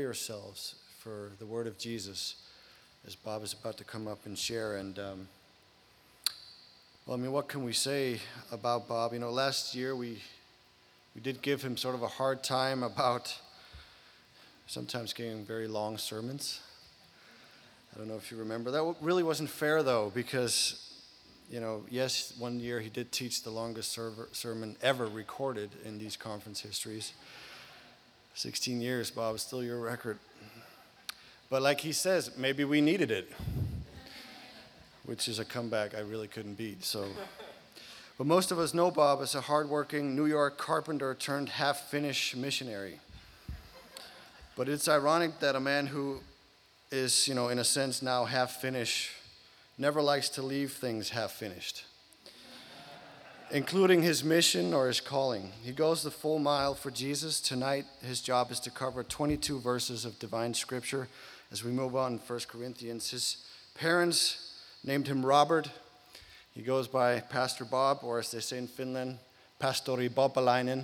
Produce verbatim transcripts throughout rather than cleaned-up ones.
yourselves for the word of Jesus as Bob is about to come up and share. And um, well, I mean, what can we say about Bob? You know, last year we we did give him sort of a hard time about sometimes giving very long sermons. I don't know if you remember. That really wasn't fair, though, because, you know, yes, one year he did teach the longest server, sermon ever recorded in these conference histories. sixteen years, Bob, still your record. But like he says, maybe we needed it, which is a comeback I really couldn't beat. So, but most of us know Bob as a hardworking New York carpenter turned half-Finnish missionary. But it's ironic that a man who is, you know, in a sense now half-Finnish never likes to leave things half-finished, including his mission or his calling. He goes the full mile for Jesus. Tonight, his job is to cover twenty-two verses of divine scripture as we move on in First Corinthians. His parents named him Robert. He goes by Pastor Bob, or as they say in Finland, Pastori Bobalainen.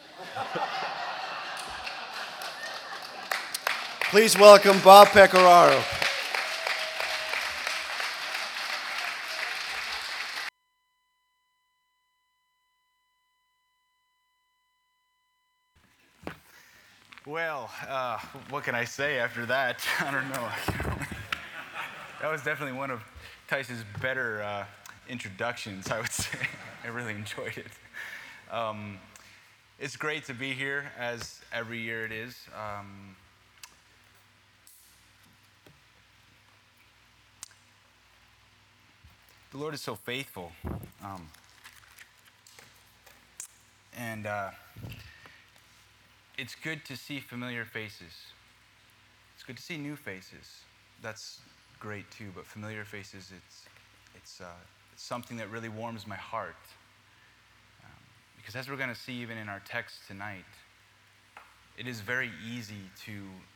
Please welcome Bob Pecoraro. Well, uh, what can I say after that? I don't know. That was definitely one of Tice's better uh, introductions, I would say. I really enjoyed it. Um, it's great to be here, as every year it is. Um, the Lord is so faithful. Um, and... Uh, It's good to see familiar faces. It's good to see new faces. That's great too, but familiar faces, it's, it's, uh, it's something that really warms my heart. Um, because as we're going to see even in our text tonight, it is very easy to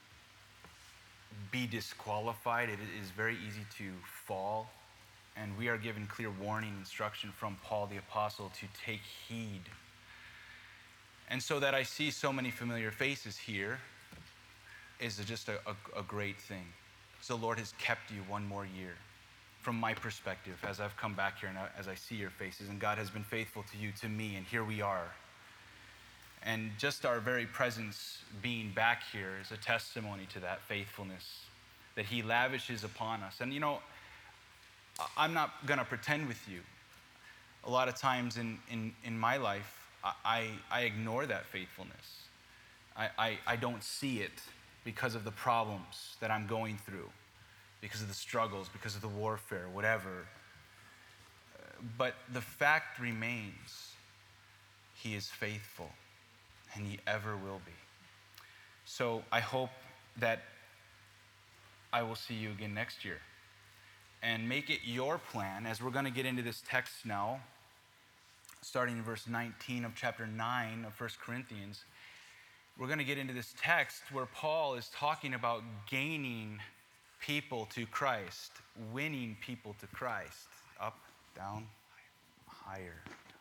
be disqualified. It is very easy to fall. And we are given clear warning, instruction from Paul the Apostle to take heed. And so that I see so many familiar faces here is just a, a, a great thing. So the Lord has kept you one more year. From my perspective, as I've come back here and as I see your faces, and God has been faithful to you, to me, and here we are. And just our very presence being back here is a testimony to that faithfulness that he lavishes upon us. And you know, I'm not gonna pretend with you. A lot of times in, in, in my life, I, I ignore that faithfulness. I, I, I don't see it because of the problems that I'm going through, because of the struggles, because of the warfare, whatever. But the fact remains, he is faithful, and he ever will be. So I hope that I will see you again next year. And make it your plan, as we're going to get into this text now, starting in verse nineteen of chapter nine of First Corinthians, we're going to get into this text where Paul is talking about gaining people to Christ, winning people to Christ. Up, down, higher.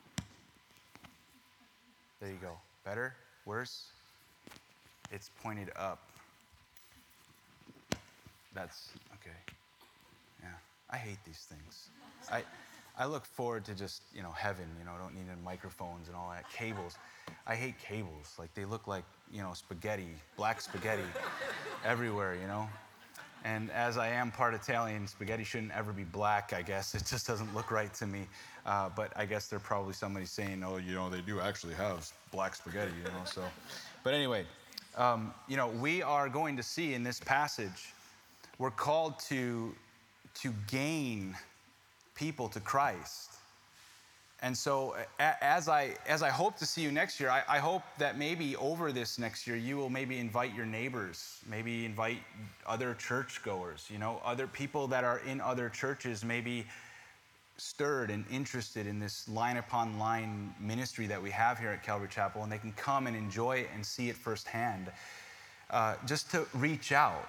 There you go. Better? Worse? It's pointed up. That's, okay. Yeah, I hate these things. I... I look forward to just, you know, heaven, you know, don't need any microphones and all that. Cables. I hate cables. Like, they look like, you know, spaghetti, black spaghetti everywhere, you know? And as I am part Italian, spaghetti shouldn't ever be black, I guess. It just doesn't look right to me. Uh, but I guess there's probably somebody saying, oh, you know, they do actually have black spaghetti, you know, so. But anyway, um, you know, we are going to see in this passage, we're called to, to gain people to Christ. And so as I as I hope to see you next year, I, I hope that maybe over this next year, you will maybe invite your neighbors, maybe invite other churchgoers, you know, other people that are in other churches, maybe stirred and interested in this line upon line ministry that we have here at Calvary Chapel, and they can come and enjoy it and see it firsthand, uh, just to reach out.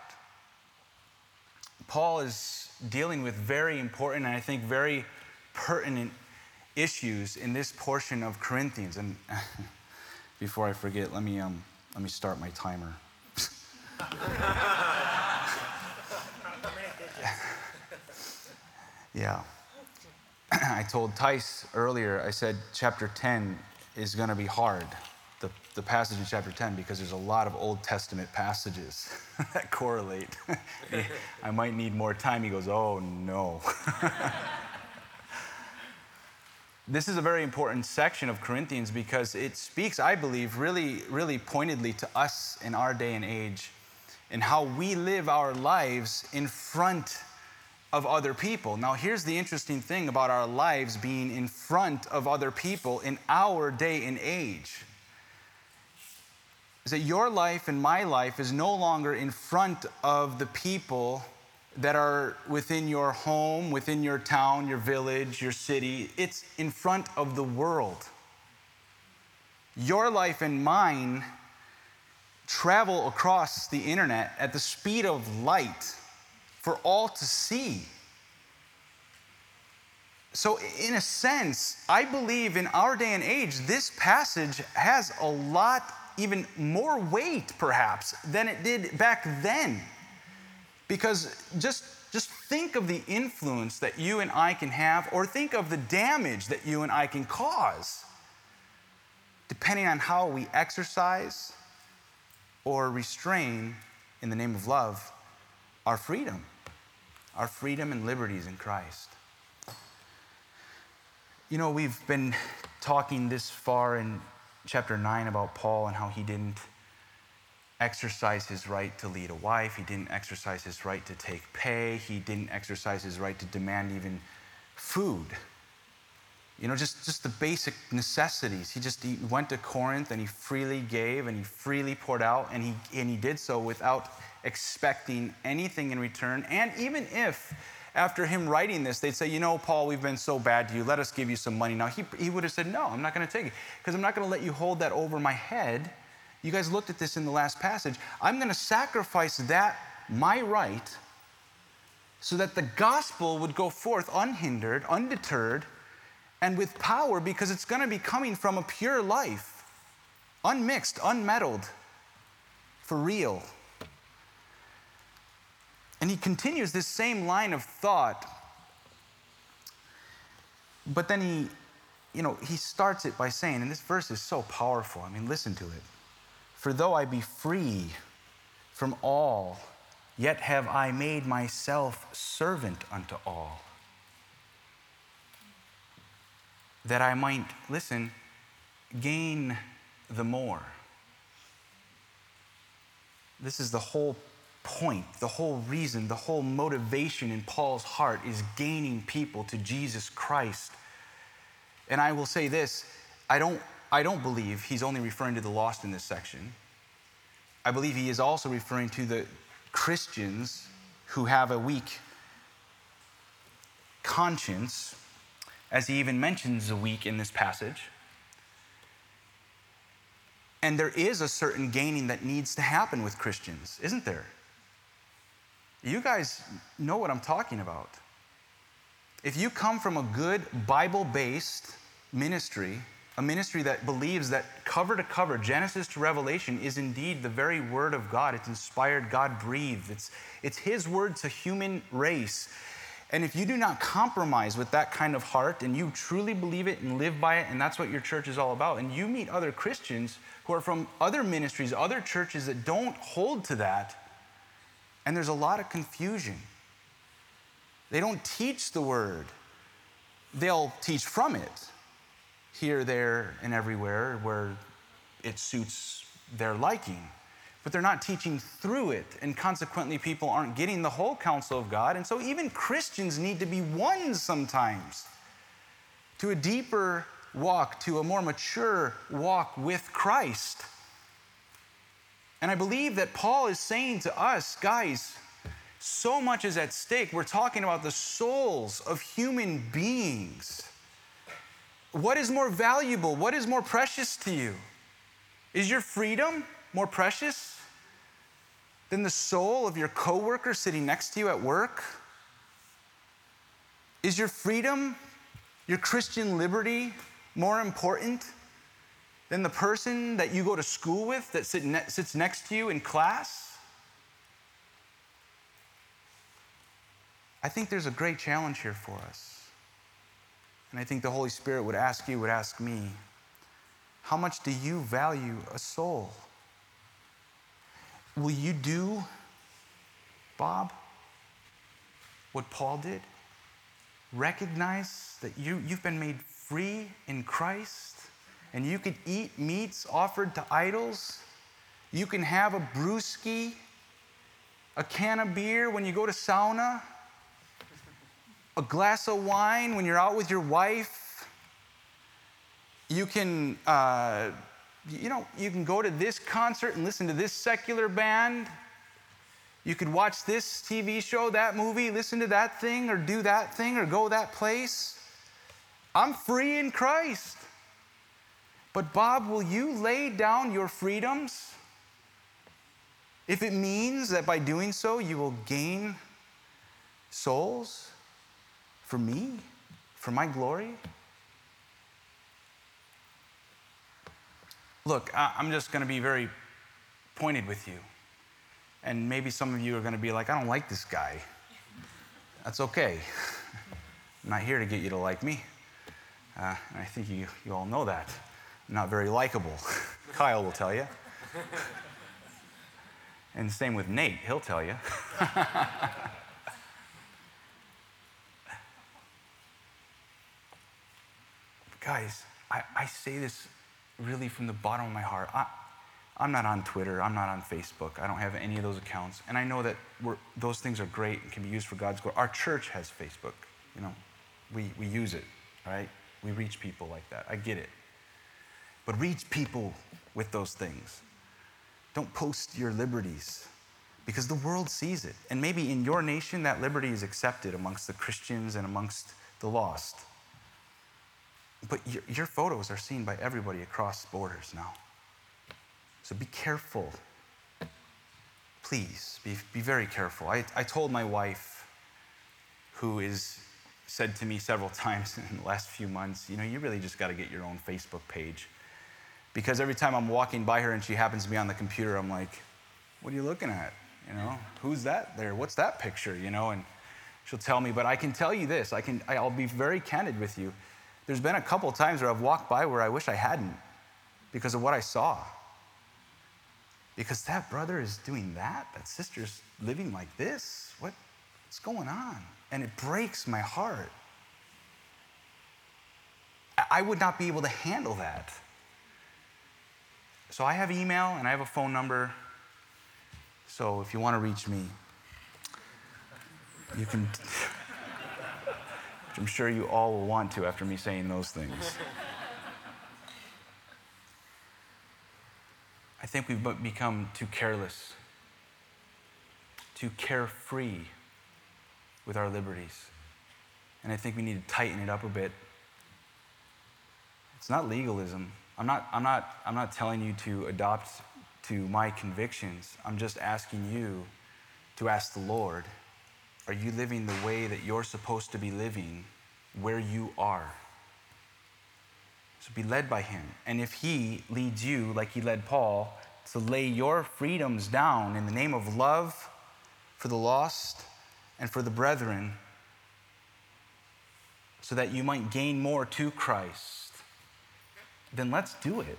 Paul is dealing with very important and I think very pertinent issues in this portion of Corinthians. And before I forget, let me um, let me start my timer. Yeah. I told Tice earlier, I said chapter ten is going to be hard, the, the passage in chapter ten, because there's a lot of Old Testament passages that correlate. I might need more time. He goes, oh, no. This is a very important section of Corinthians because it speaks, I believe, really, really pointedly to us in our day and age and how we live our lives in front of other people. Now, here's the interesting thing about our lives being in front of other people in our day and age, is that your life and my life is no longer in front of the people that are within your home, within your town, your village, your city. It's in front of the world. Your life and mine travel across the internet at the speed of light for all to see. So in a sense, I believe in our day and age, this passage has a lot, even more weight perhaps, than it did back then. Because just, just think of the influence that you and I can have, or think of the damage that you and I can cause, depending on how we exercise or restrain, in the name of love, our freedom, our freedom and liberties in Christ. You know, we've been talking this far in chapter nine about Paul and how he didn't exercise his right to lead a wife. He didn't exercise his right to take pay. He didn't exercise his right to demand even food. You know, just, just the basic necessities. He just he went to Corinth and he freely gave and he freely poured out, and he, and he did so without expecting anything in return. And even if after him writing this, they'd say, you know, Paul, we've been so bad to you. Let us give you some money. Now, he, he would have said, no, I'm not going to take it, because I'm not going to let you hold that over my head. You guys looked at this in the last passage. I'm going to sacrifice that, my right, so that the gospel would go forth unhindered, undeterred, and with power, because it's going to be coming from a pure life, unmixed, unmeddled, for real. And he continues this same line of thought, but then he, you know, he starts it by saying, and this verse is so powerful. I mean, listen to it. For though I be free from all, yet have I made myself servant unto all, that I might, listen, gain the more. This is the whole point, the whole reason, the whole motivation in Paul's heart is gaining people to Jesus Christ. And I will say this, I don't, I don't believe he's only referring to the lost in this section. I believe he is also referring to the Christians who have a weak conscience, as he even mentions a weak in this passage. And there is a certain gaining that needs to happen with Christians, isn't there? You guys know what I'm talking about. If you come from a good Bible-based ministry, a ministry that believes that cover to cover, Genesis to Revelation, is indeed the very word of God. It's inspired, God-breathed. It's, it's his word to human race. And if you do not compromise with that kind of heart, and you truly believe it and live by it, and that's what your church is all about, and you meet other Christians who are from other ministries, other churches that don't hold to that, and there's a lot of confusion. They don't teach the word. They'll teach from it, here, there, and everywhere where it suits their liking. But they're not teaching through it, and consequently people aren't getting the whole counsel of God. And so even Christians need to be won sometimes to a deeper walk, to a more mature walk with Christ. And I believe that Paul is saying to us, guys, so much is at stake. We're talking about the souls of human beings. What is more valuable? What is more precious to you? Is your freedom more precious than the soul of your coworker sitting next to you at work? Is your freedom, your Christian liberty, more important than the person that you go to school with that sit ne- sits next to you in class? I think there's a great challenge here for us. And I think the Holy Spirit would ask you, would ask me, how much do you value a soul? Will you do, Bob, what Paul did? Recognize that you, you've been made free in Christ, and you could eat meats offered to idols. You can have a brewski, a can of beer when you go to sauna, a glass of wine when you're out with your wife. You can, uh, you know, you can go to this concert and listen to this secular band. You could watch this T V show, that movie, listen to that thing, or do that thing, or go that place. I'm free in Christ. But Bob, will you lay down your freedoms if it means that by doing so you will gain souls for me, for my glory? Look, I'm just going to be very pointed with you. And maybe some of you are going to be like, I don't like this guy. That's okay. I'm not here to get you to like me. Uh, and I think you, you all know that. I'm not very likable. Kyle will tell you. And same with Nate, he'll tell you. Guys, I, I say this really from the bottom of my heart. I, I'm not on Twitter. I'm not on Facebook. I don't have any of those accounts. And I know that we're, those things are great and can be used for God's glory. Our church has Facebook. You know, we, we use it, right? We reach people like that. I get it. But reach people with those things. Don't post your liberties because the world sees it. And maybe in your nation, that liberty is accepted amongst the Christians and amongst the lost. But your, your photos are seen by everybody across borders now. So be careful. Please, be, be very careful. I, I told my wife, who is said to me several times in the last few months, you know, you really just got to get your own Facebook page. Because every time I'm walking by her and she happens to be on the computer, I'm like, what are you looking at? You know, who's that there? What's that picture? You know, and she'll tell me, but I can tell you this. I can, I'll be very candid with you. There's been a couple of times where I've walked by where I wish I hadn't because of what I saw. Because that brother is doing that, that sister's living like this. What, what's going on? And it breaks my heart. I would not be able to handle that. So I have email and I have a phone number. So if you want to reach me, you can, which I'm sure you all will want to after me saying those things. I think we've become too careless, too carefree with our liberties. And I think we need to tighten it up a bit. It's not legalism. I'm not, I'm not, I'm not telling you to adopt to my convictions. I'm just asking you to ask the Lord, are you living the way that you're supposed to be living where you are? So be led by him. And if he leads you, like he led Paul, to lay your freedoms down in the name of love for the lost and for the brethren, so that you might gain more to Christ, then let's do it.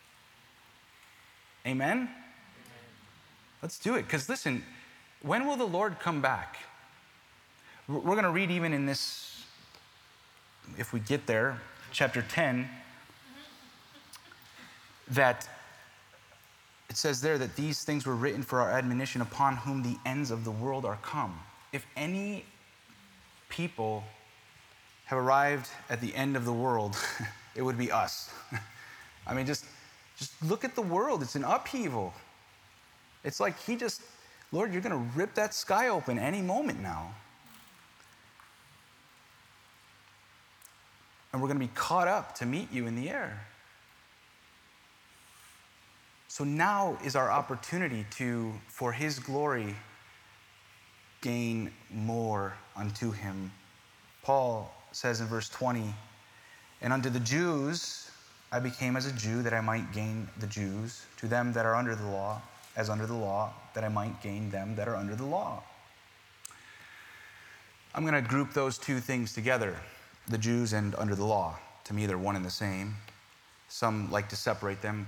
Amen? Amen. Let's do it. Because listen, when will the Lord come back? We're going to read even in this, if we get there, chapter ten, that it says there that these things were written for our admonition, upon whom the ends of the world are come. If any people have arrived at the end of the world, it would be us. I mean, just, just look at the world. It's an upheaval. It's like he just, Lord, you're going to rip that sky open any moment now. And we're going to be caught up to meet you in the air. So now is our opportunity to, for his glory, gain more unto him. Paul says in verse twenty, and unto the Jews I became as a Jew, that I might gain the Jews. To them that are under the law, as under the law, that I might gain them that are under the law. I'm going to group those two things together, the Jews and under the law. To me, they're one and the same. Some like to separate them.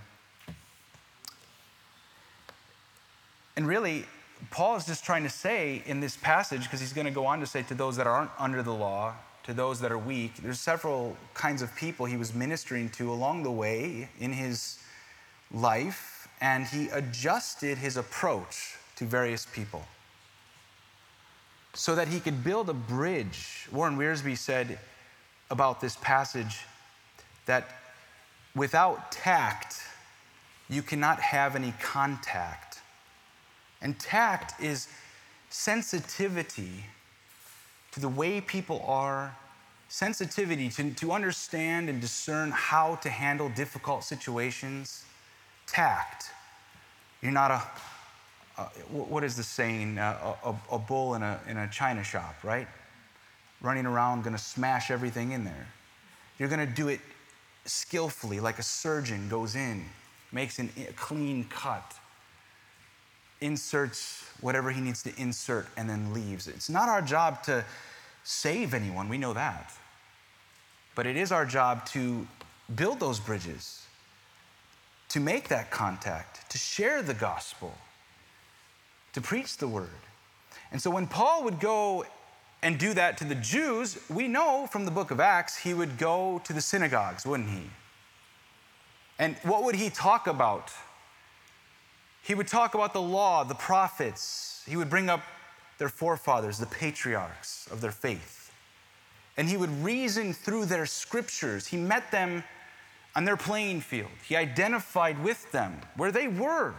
And really, Paul is just trying to say in this passage, because he's going to go on to say to those that aren't under the law, to those that are weak, there's several kinds of people he was ministering to along the way in his life, and he adjusted his approach to various people so that he could build a bridge. Warren Wiersbe said about this passage that without tact, you cannot have any contact. And tact is sensitivity to the way people are, sensitivity to, to understand and discern how to handle difficult situations. Tact. You're not a, a what is the saying, a, a, a bull in a, in a china shop, right? Running around, gonna smash everything in there. You're gonna do it skillfully, like a surgeon goes in, makes an, a clean cut, inserts whatever he needs to insert, and then leaves. It's not our job to save anyone, we know that. But it is our job to build those bridges, to make that contact, to share the gospel, to preach the word. And so when Paul would go and do that to the Jews, we know from the book of Acts, he would go to the synagogues, wouldn't he? And what would he talk about? He would talk about the law, the prophets. He would bring up their forefathers, the patriarchs of their faith. And he would reason through their scriptures. He met them on their playing field. He identified with them where they were.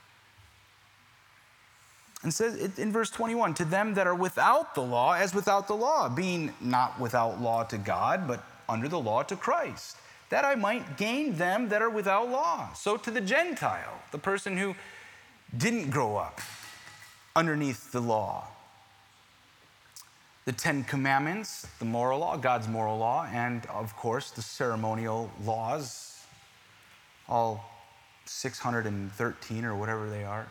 And says in verse twenty-one, to them that are without the law, as without the law, being not without law to God, but under the law to Christ, that I might gain them that are without law. So to the Gentile, the person who didn't grow up underneath the law, the Ten Commandments, the moral law, God's moral law, and of course the ceremonial laws, all six hundred thirteen or whatever they are.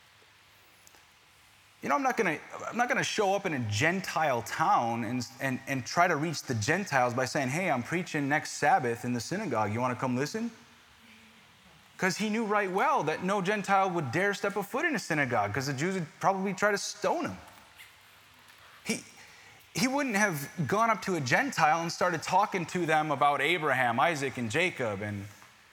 You know, I'm not gonna, I'm not gonna show up in a Gentile town and, and, and try to reach the Gentiles by saying, hey, I'm preaching next Sabbath in the synagogue. You wanna come listen? Because he knew right well that no Gentile would dare step a foot in a synagogue because the Jews would probably try to stone him. He, he wouldn't have gone up to a Gentile and started talking to them about Abraham, Isaac, and Jacob, and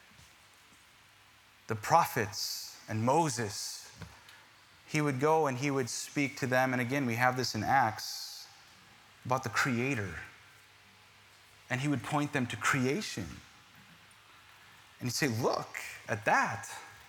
the prophets, and Moses. He would go and he would speak to them, and again, we have this in Acts, about the Creator. And he would point them to creation. And he'd say, look at that.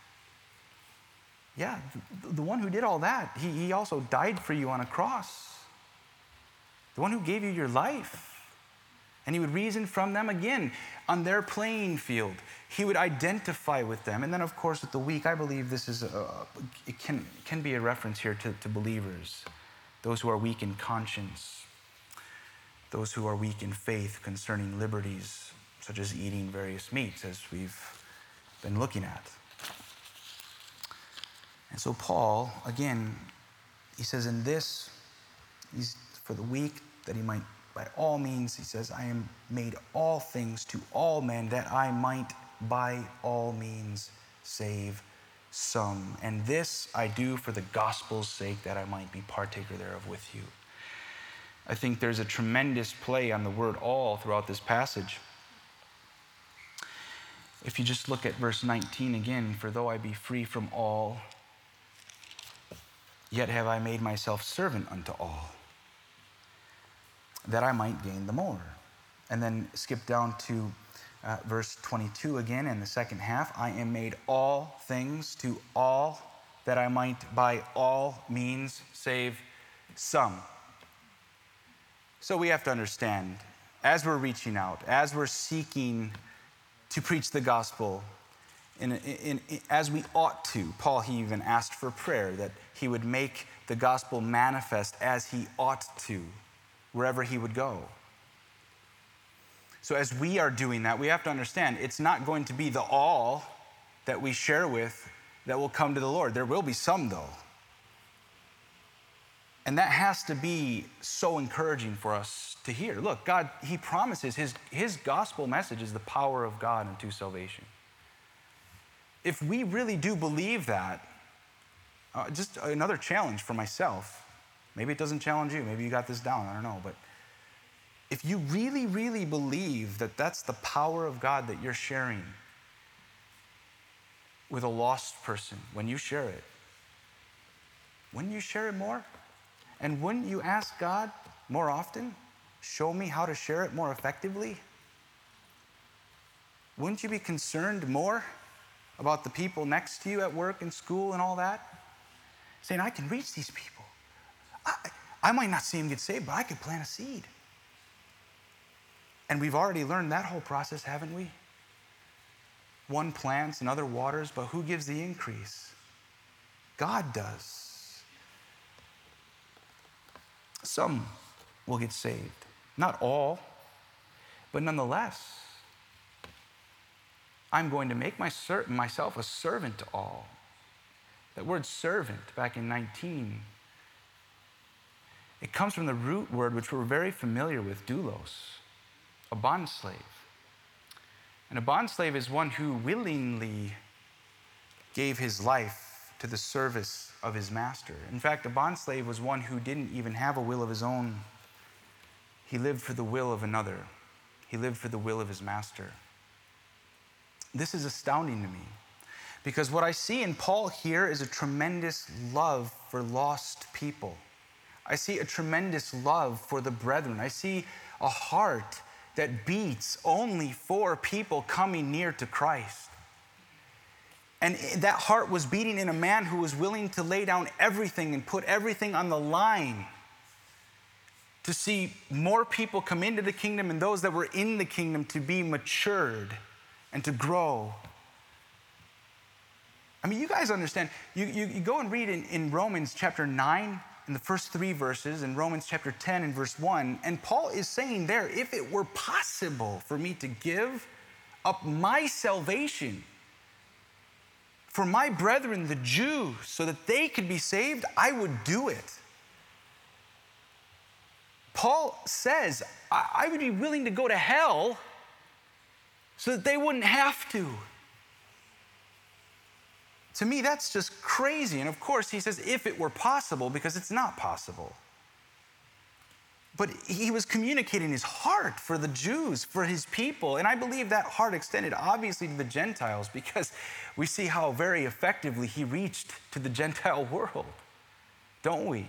Yeah, the, the one who did all that, he, he also died for you on a cross. The one who gave you your life. And he would reason from them again on their playing field. He would identify with them. And then, of course, with the weak, I believe this is, a, it can, can be a reference here to, to believers, those who are weak in conscience, those who are weak in faith concerning liberties, such as eating various meats, as we've been looking at. And so Paul, again, he says in this, he's for the weak, that he might, by all means, he says, I am made all things to all men, that I might by all means save some. And this I do for the gospel's sake, that I might be partaker thereof with you. I think there's a tremendous play on the word all throughout this passage. If you just look at verse nineteen again, for though I be free from all, yet have I made myself servant unto all, that I might gain the more. And then skip down to uh, verse twenty-two again in the second half. I am made all things to all, that I might by all means save some. So we have to understand, as we're reaching out, as we're seeking to preach the gospel, in, in, in, as we ought to, Paul, he even asked for prayer that he would make the gospel manifest as he ought to, wherever he would go. So as we are doing that, we have to understand it's not going to be the all that we share with that will come to the Lord. There will be some, though. And that has to be so encouraging for us to hear. Look, God, he promises his, his gospel message is the power of God unto salvation. If we really do believe that, uh, just another challenge for myself. Maybe it doesn't challenge you. Maybe you got this down. I don't know. But if you really, really believe that that's the power of God that you're sharing with a lost person, when you share it, wouldn't you share it more? And wouldn't you ask God more often, show me how to share it more effectively? Wouldn't you be concerned more about the people next to you at work and school and all that? Saying, I can reach these people. I, I might not see them get saved, but I could plant a seed. And we've already learned that whole process, haven't we? One plants, another waters, but who gives the increase? God does. Some will get saved. Not all, but nonetheless, I'm going to make my ser- myself a servant to all. That word servant, back in nineteen, it comes from the root word which we're very familiar with, doulos, a bondslave. And a bondslave is one who willingly gave his life to the service of his master. In fact, a bondslave was one who didn't even have a will of his own. He lived for the will of another. He lived for the will of his master. This is astounding to me, because what I see in Paul here is a tremendous love for lost people. I see a tremendous love for the brethren. I see a heart that beats only for people coming near to Christ. And that heart was beating in a man who was willing to lay down everything and put everything on the line to see more people come into the kingdom and those that were in the kingdom to be matured and to grow. I mean, you guys understand. You, you, you go and read in, in Romans chapter nine, in the first three verses, in Romans chapter ten and verse one, and Paul is saying there, if it were possible for me to give up my salvation for my brethren, the Jews, so that they could be saved, I would do it. Paul says, I, I would be willing to go to hell so that they wouldn't have to. To me, that's just crazy. And of course, he says, if it were possible, because it's not possible. But he was communicating his heart for the Jews, for his people. And I believe that heart extended obviously to the Gentiles, because we see how very effectively he reached to the Gentile world, don't we?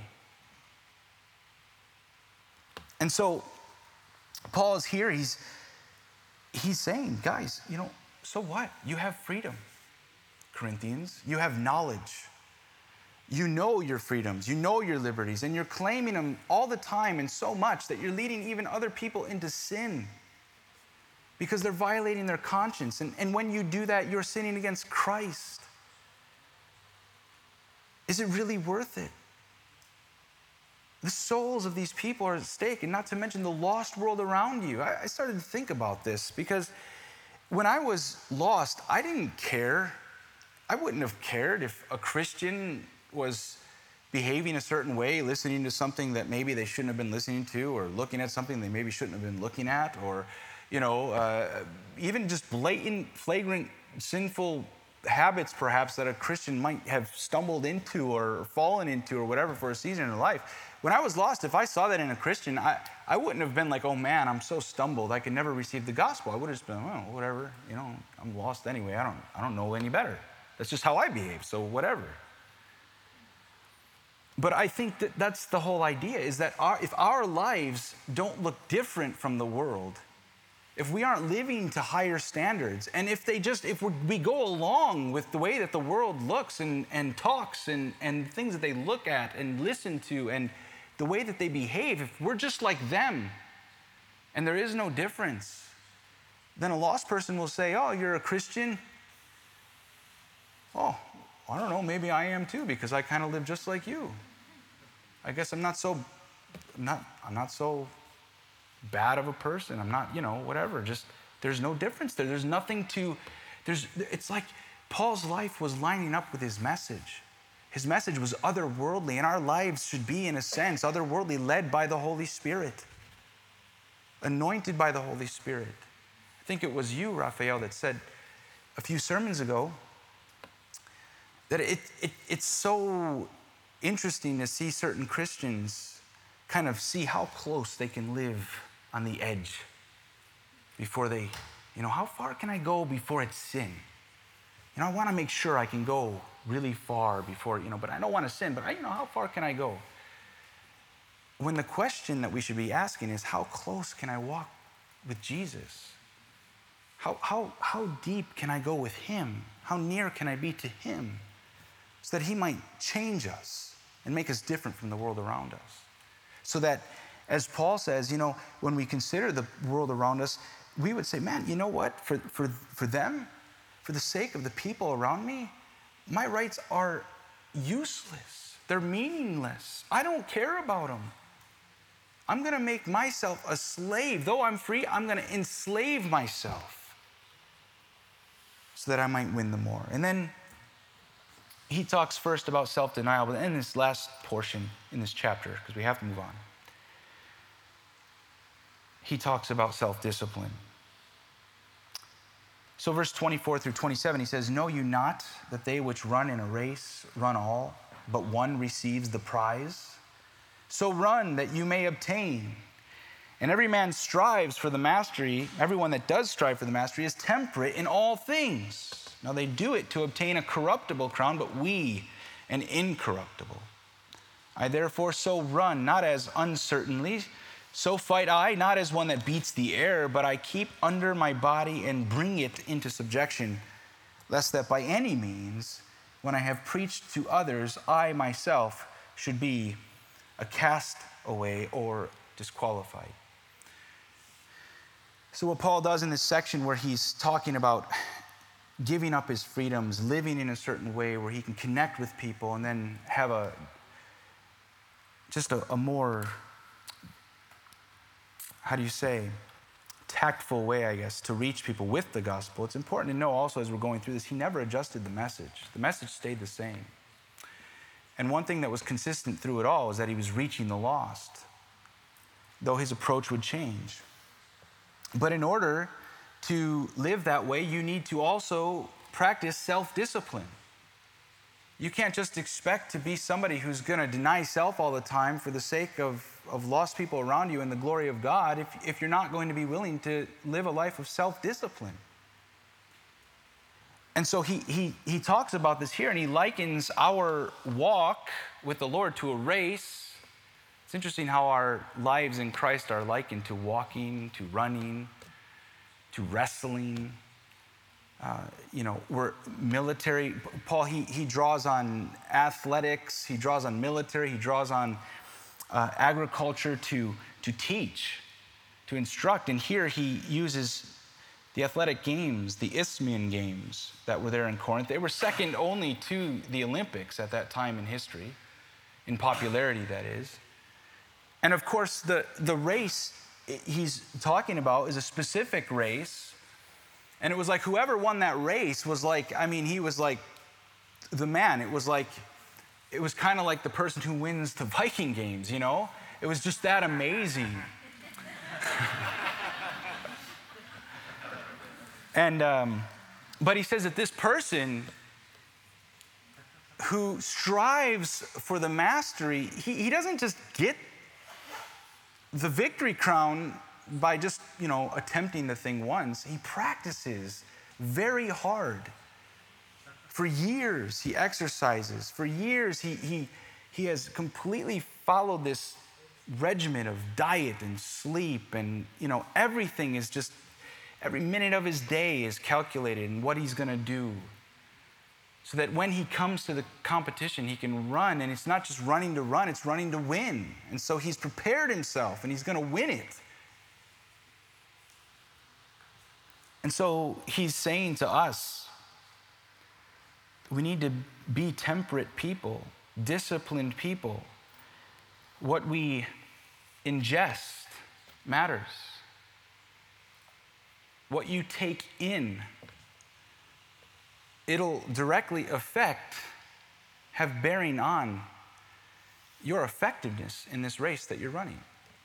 And so Paul is here, he's, he's saying, guys, you know, so what? You have freedom, Corinthians. You have knowledge. You know your freedoms, you know your liberties, and you're claiming them all the time and so much that you're leading even other people into sin because they're violating their conscience. And, and when you do that, you're sinning against Christ. Is it really worth it? The souls of these people are at stake, and not to mention the lost world around you. I, I started to think about this because when I was lost, I didn't care. I wouldn't have cared if a Christian was behaving a certain way, listening to something that maybe they shouldn't have been listening to, or looking at something they maybe shouldn't have been looking at, or, you know, uh, even just blatant, flagrant, sinful habits perhaps that a Christian might have stumbled into or fallen into or whatever for a season in their life. When I was lost, if I saw that in a Christian, I, I wouldn't have been like, oh man, I'm so stumbled, I could never receive the gospel. I would have just been, well, whatever, you know, I'm lost anyway. I don't, I don't know any better. That's just how I behave, so whatever. But I think that that's the whole idea, is that our, if our lives don't look different from the world, if we aren't living to higher standards, and if they just, if we're, we go along with the way that the world looks and, and talks and, and things that they look at and listen to and the way that they behave, if we're just like them and there is no difference, then a lost person will say, oh, you're a Christian? Oh, I don't know, maybe I am too, because I kind of live just like you. I guess I'm not so, I'm not, I'm not so bad of a person. I'm not, you know, whatever. Just, there's no difference there. There's nothing to, there's, it's like Paul's life was lining up with his message. His message was otherworldly, and our lives should be, in a sense, otherworldly, led by the Holy Spirit, anointed by the Holy Spirit. I think it was you, Raphael, that said a few sermons ago that it, it, it's so interesting to see certain Christians kind of see how close they can live on the edge before they, you know, how far can I go before it's sin? You know, I want to make sure I can go really far before, you know, but I don't want to sin, but I, you know, how far can I go? When the question that we should be asking is, how close can I walk with Jesus? How, how, how deep can I go with him? How near can I be to him so that he might change us and make us different from the world around us? So that, as Paul says, you know, when we consider the world around us, we would say, man, you know what? For, for, for them, for the sake of the people around me, my rights are useless. They're meaningless. I don't care about them. I'm going to make myself a slave. Though I'm free, I'm going to enslave myself so that I might win them more. And then he talks first about self-denial, but in this last portion in this chapter, because we have to move on, he talks about self-discipline. So verse twenty-four through twenty-seven, he says, know you not that they which run in a race run all, but one receives the prize? So run that you may obtain. And every man strives for the mastery. Everyone that does strive for the mastery is temperate in all things. Now they do it to obtain a corruptible crown, but we an incorruptible. I therefore so run, not as uncertainly, so fight I, not as one that beats the air, but I keep under my body and bring it into subjection, lest that by any means, when I have preached to others, I myself should be a castaway or disqualified. So what Paul does in this section where he's talking about giving up his freedoms, living in a certain way where he can connect with people and then have a just a, a more, how do you say, tactful way, I guess, to reach people with the gospel. It's important to know also as we're going through this, he never adjusted the message. The message stayed the same. And one thing that was consistent through it all is that he was reaching the lost, though his approach would change. But in order to live that way, you need to also practice self-discipline. You can't just expect to be somebody who's going to deny self all the time for the sake of, of lost people around you and the glory of God if, if you're not going to be willing to live a life of self-discipline. And so he, he, he talks about this here, and he likens our walk with the Lord to a race. It's interesting how our lives in Christ are likened to walking, to running, to wrestling. Uh, you know, we're military. Paul, he, he draws on athletics, he draws on military, he draws on uh, agriculture to, to teach, to instruct. And here he uses the athletic games, the Isthmian games that were there in Corinth. They were second only to the Olympics at that time in history, in popularity, that is. And of course, the, the race he's talking about is a specific race. And it was like whoever won that race was like, I mean, he was like the man. It was like, it was kind of like the person who wins the Viking games, you know? It was just that amazing. and, um, but he says that this person who strives for the mastery, he, he doesn't just get the victory crown by just, you know, attempting the thing once. He practices very hard. For years, he exercises. For years, he, he, he has completely followed this regimen of diet and sleep. And, you know, everything is just, every minute of his day is calculated and what he's going to do. So that when he comes to the competition, he can run. And it's not just running to run, it's running to win. And so he's prepared himself and he's going to win it. And so he's saying to us, we need to be temperate people, disciplined people. What we ingest matters. What you take in, it'll directly affect have bearing on your effectiveness in this race that you're running.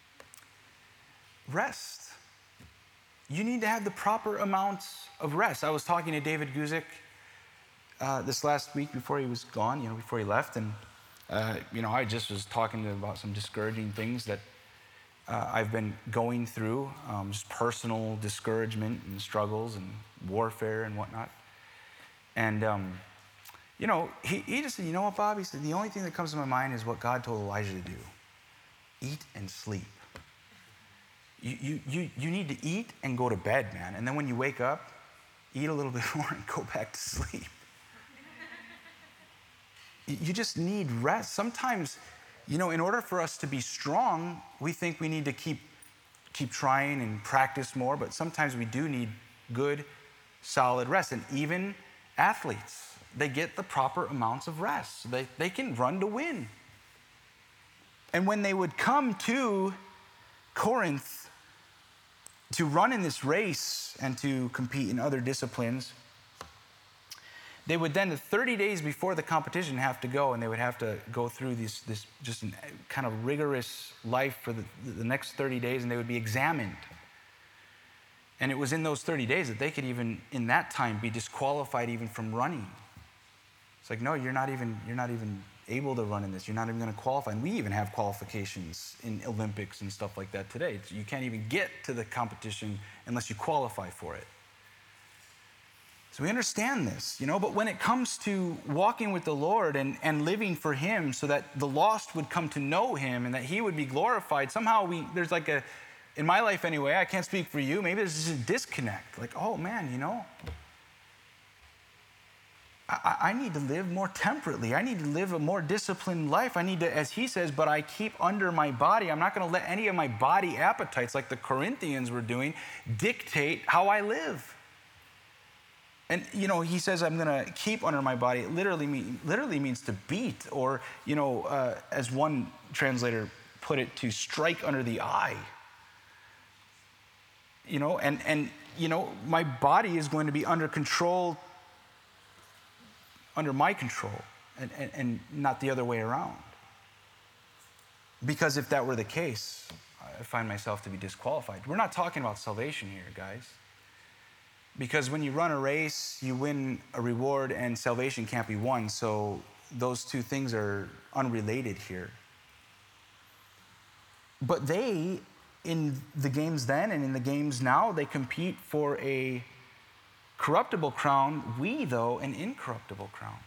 Rest. You need to have the proper amounts of rest. I was talking to David Guzik uh, this last week before he was gone, you know, before he left, and uh, you know, I just was talking to him about some discouraging things that uh, I've been going through, um, just personal discouragement and struggles and warfare and whatnot. And um, you know, he, he just said, you know what, Bob? He said, the only thing that comes to my mind is what God told Elijah to do: eat and sleep. You, you, you, you need to eat and go to bed, man. And then when you wake up, eat a little bit more and go back to sleep. You just need rest. Sometimes, you know, in order for us to be strong, we think we need to keep, keep trying and practice more, but sometimes we do need good, solid rest. And even athletes, they get the proper amounts of rest. They, they can run to win. And when they would come to Corinth to run in this race and to compete in other disciplines, they would then, the thirty days before the competition, have to go, and they would have to go through this, this just an, kind of rigorous life for the, the next thirty days, and they would be examined. And it was in those thirty days that they could even, in that time, be disqualified even from running. It's like, no, you're not even, you're not even able to run in this. You're not even going to qualify. And we even have qualifications in Olympics and stuff like that today. You can't even get to the competition unless you qualify for it. So we understand this, you know, but when it comes to walking with the Lord and, and living for him so that the lost would come to know him and that he would be glorified, somehow we, there's like a, in my life anyway, I can't speak for you, maybe there's just a disconnect. Like, oh man, you know, I, I need to live more temperately. I need to live a more disciplined life. I need to, as he says, but I keep under my body. I'm not going to let any of my body appetites, like the Corinthians were doing, dictate how I live. And, you know, he says, I'm going to keep under my body. It literally, mean, literally means to beat, or, you know, uh, as one translator put it, to strike under the eye. You know, and, and you know, my body is going to be under control, under my control, and, and, and not the other way around. Because if that were the case, I find myself to be disqualified. We're not talking about salvation here, guys. Because when you run a race, you win a reward, and salvation can't be won. So those two things are unrelated here. But they, in the games then and in the games now, they compete for a corruptible crown. We, though, an incorruptible crown.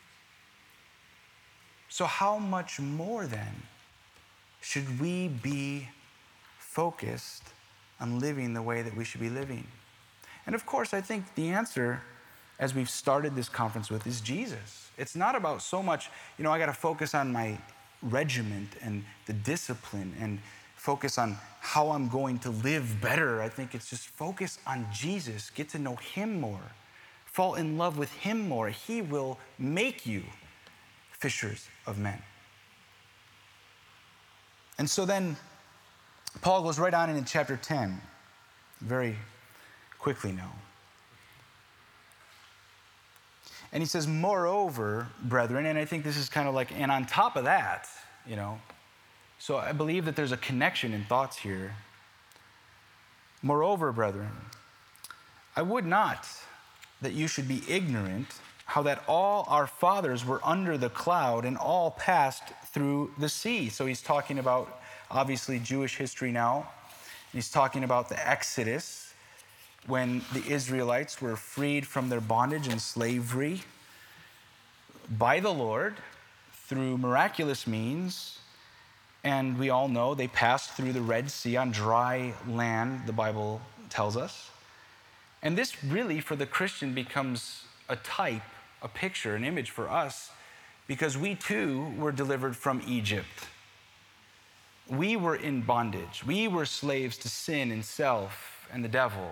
So how much more then should we be focused on living the way that we should be living? And of course, I think the answer, as we've started this conference with, is Jesus. It's not about so much, you know, I got to focus on my regiment and the discipline and focus on how I'm going to live better. I think it's just focus on Jesus, get to know him more, fall in love with him more. He will make you fishers of men. And so then Paul goes right on in chapter ten, very quickly now. And he says, moreover, brethren, and I think this is kind of like, and on top of that, you know, so I believe that there's a connection in thoughts here. Moreover, brethren, I would not that you should be ignorant how that all our fathers were under the cloud and all passed through the sea. So he's talking about, obviously, Jewish history now. He's talking about the Exodus, when the Israelites were freed from their bondage and slavery by the Lord through miraculous means. And we all know they passed through the Red Sea on dry land, the Bible tells us. And this really, for the Christian, becomes a type, a picture, an image for us, because we too were delivered from Egypt. We were in bondage. We were slaves to sin and self and the devil.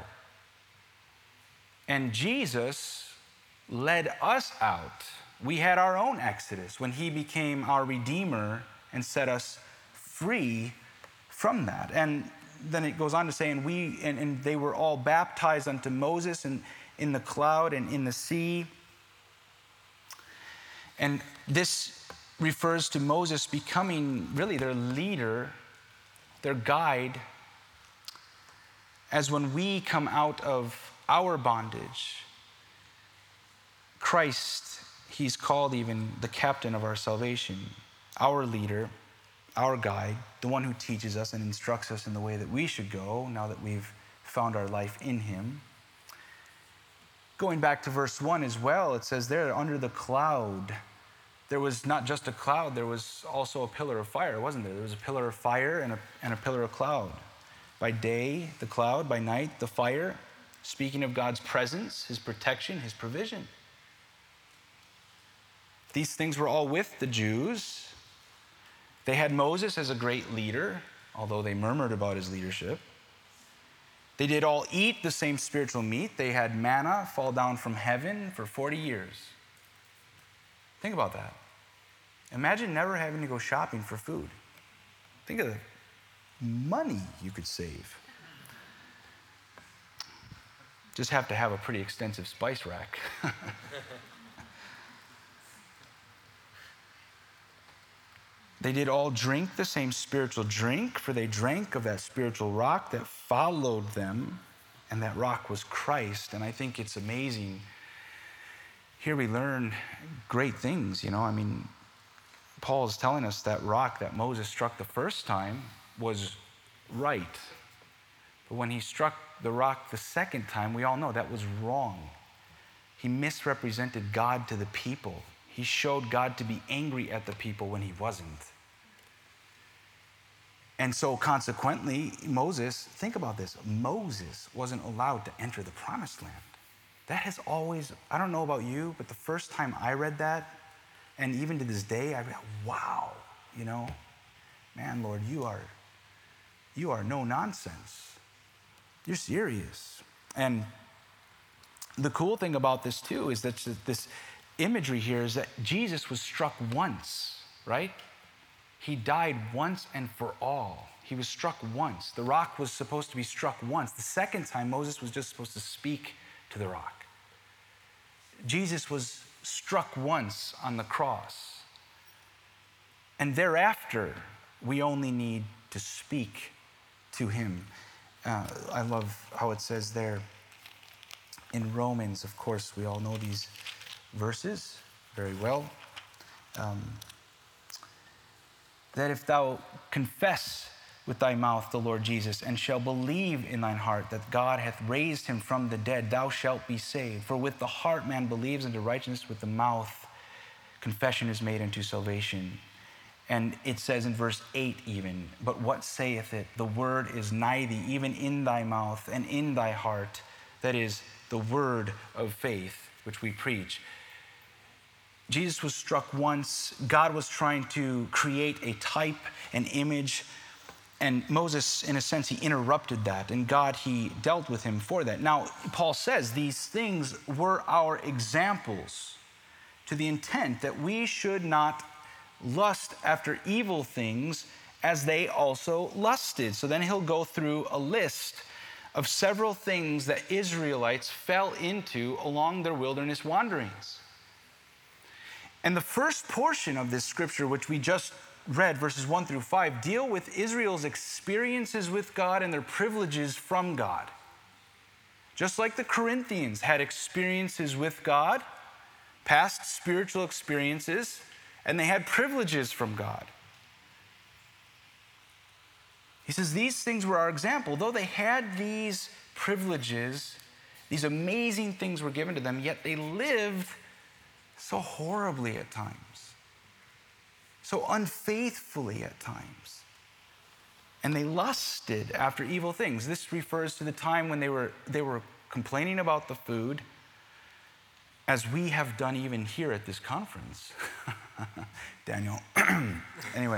And Jesus led us out. We had our own exodus when he became our Redeemer and set us free from that. And then it goes on to say, and we and, and they were all baptized unto Moses and in the cloud and in the sea. And this refers to Moses becoming really their leader, their guide, as when we come out of our bondage, Christ, he's called even the captain of our salvation, our leader, our guide, the one who teaches us and instructs us in the way that we should go now that we've found our life in him. Going back to verse one as well, it says there, under the cloud, there was not just a cloud, there was also a pillar of fire, wasn't there? There was a pillar of fire and a, and a pillar of cloud. By day, the cloud, by night, the fire, speaking of God's presence, his protection, his provision. These things were all with the Jews. They had Moses as a great leader, although they murmured about his leadership. They did all eat the same spiritual meat. They had manna fall down from heaven for forty years. Think about that. Imagine never having to go shopping for food. Think of the money you could save. Just have to have a pretty extensive spice rack. They did all drink the same spiritual drink, for they drank of that spiritual rock that followed them, and that rock was Christ. And I think it's amazing. Here we learn great things, you know. I mean, Paul is telling us that rock that Moses struck the first time was right. But when he struck the rock the second time, we all know that was wrong. He misrepresented God to the people. He showed God to be angry at the people when he wasn't. And so consequently, Moses, think about this, Moses wasn't allowed to enter the promised land. That has always, I don't know about you, but the first time I read that, and even to this day, I read, wow, you know, man, Lord, you are, you are no nonsense. You're serious. And the cool thing about this too is that this imagery here is that Jesus was struck once, right? He died once and for all. He was struck once. The rock was supposed to be struck once. The second time, Moses was just supposed to speak to the rock. Jesus was struck once on the cross. And thereafter, we only need to speak to him. Uh, I love how it says there in Romans, of course, we all know these verses very well. Um, that if thou confess with thy mouth the Lord Jesus, and shall believe in thine heart that God hath raised him from the dead, thou shalt be saved. For with the heart man believes unto righteousness, with the mouth confession is made unto salvation. And it says in verse eight even, but what saith it? The word is nigh thee, even in thy mouth and in thy heart. That is the word of faith, which we preach. Jesus was struck once. God was trying to create a type, an image, and Moses, in a sense, he interrupted that, and God, he dealt with him for that. Now, Paul says these things were our examples to the intent that we should not lust after evil things as they also lusted. So then he'll go through a list of several things that Israelites fell into along their wilderness wanderings. And the first portion of this scripture, which we just read, verses one through five, deal with Israel's experiences with God and their privileges from God. Just like the Corinthians had experiences with God, past spiritual experiences, and they had privileges from God. He says these things were our example. Though they had these privileges, these amazing things were given to them, yet they lived so horribly at times, so unfaithfully at times. And they lusted after evil things. This refers to the time when they were, they were complaining about the food, as we have done even here at this conference. Daniel. Anyway.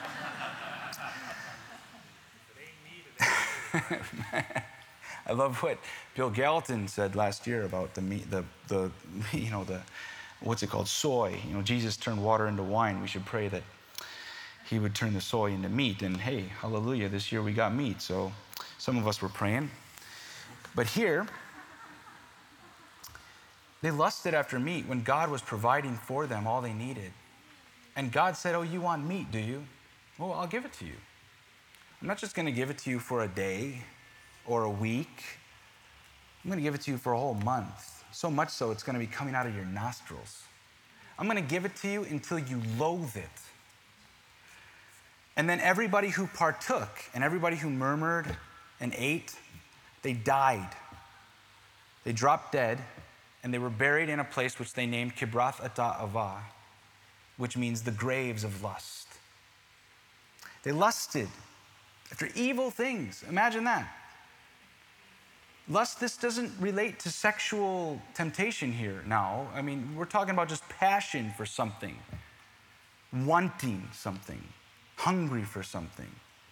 I love what Bill Gallatin said last year about the meat, the the you know the what's it called, soy. You know, Jesus turned water into wine. We should pray that he would turn the soy into meat. And hey, hallelujah, this year we got meat. So some of us were praying. But here, They lusted after meat when God was providing for them all they needed. And God said, oh, you want meat, do you? Well, I'll give it to you. I'm not just going to give it to you for a day or a week. I'm going to give it to you for a whole month. So much so, it's going to be coming out of your nostrils. I'm going to give it to you until you loathe it. And then everybody who partook and everybody who murmured and ate, they died. They dropped dead, and they were buried in a place which they named Kibroth Ata'avah, which means the graves of lust. They lusted after evil things. Imagine that. Lust, this doesn't relate to sexual temptation here now. I mean, we're talking about just passion for something, wanting something, hungry for something.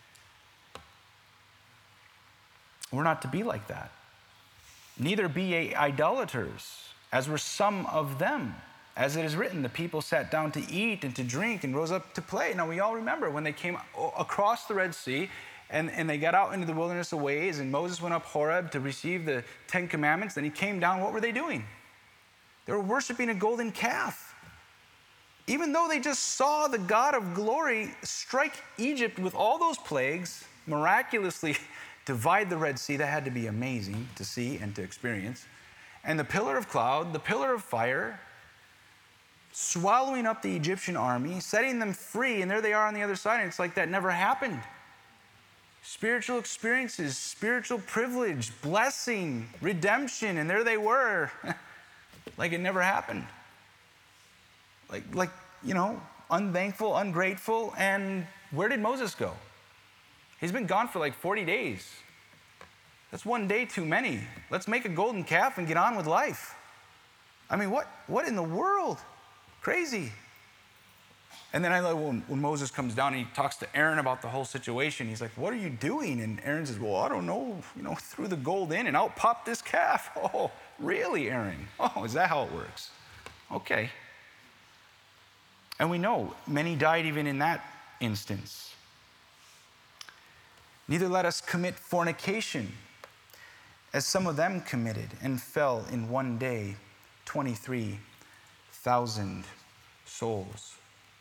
We're not to be like that. Neither be ye idolaters, as were some of them. As it is written, the people sat down to eat and to drink and rose up to play. Now, we all remember when they came across the Red Sea and, and they got out into the wilderness a ways, and Moses went up Horeb to receive the Ten Commandments. Then he came down. What were they doing? They were worshiping a golden calf. Even though they just saw the God of glory strike Egypt with all those plagues, miraculously divide the Red Sea, that had to be amazing to see and to experience. And the pillar of cloud, the pillar of fire, swallowing up the Egyptian army, setting them free, and there they are on the other side, and it's like that never happened. Spiritual experiences, spiritual privilege, blessing, redemption, and there they were, like it never happened. Like, like, you know, unthankful, ungrateful, and where did Moses go? He's been gone for like forty days. That's one day too many. Let's make a golden calf and get on with life. I mean, what, what in the world? Crazy. And then I love when, when Moses comes down and he talks to Aaron about the whole situation. He's like, what are you doing? And Aaron says, well, I don't know. You know, threw the gold in and out popped this calf. Oh, really, Aaron? Oh, is that how it works? Okay. And we know many died even in that instance. Neither let us commit fornication, as some of them committed and fell in one day twenty-three thousand souls.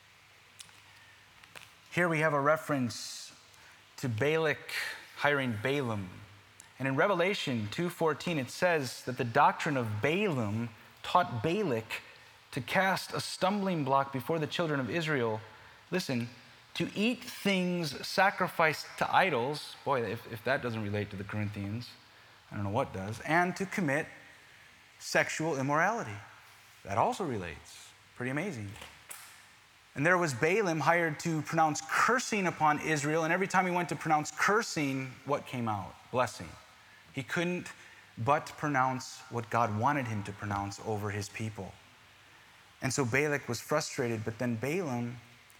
Here we have a reference to Balak hiring Balaam. And in Revelation two fourteen, it says that the doctrine of Balaam taught Balak to cast a stumbling block before the children of Israel. Listen, to eat things sacrificed to idols. Boy, if, if that doesn't relate to the Corinthians, I don't know what does. And to commit sexual immorality. That also relates. Pretty amazing. And there was Balaam hired to pronounce cursing upon Israel, and every time he went to pronounce cursing, what came out? Blessing. He couldn't but pronounce what God wanted him to pronounce over his people. And so Balak was frustrated, but then Balaam,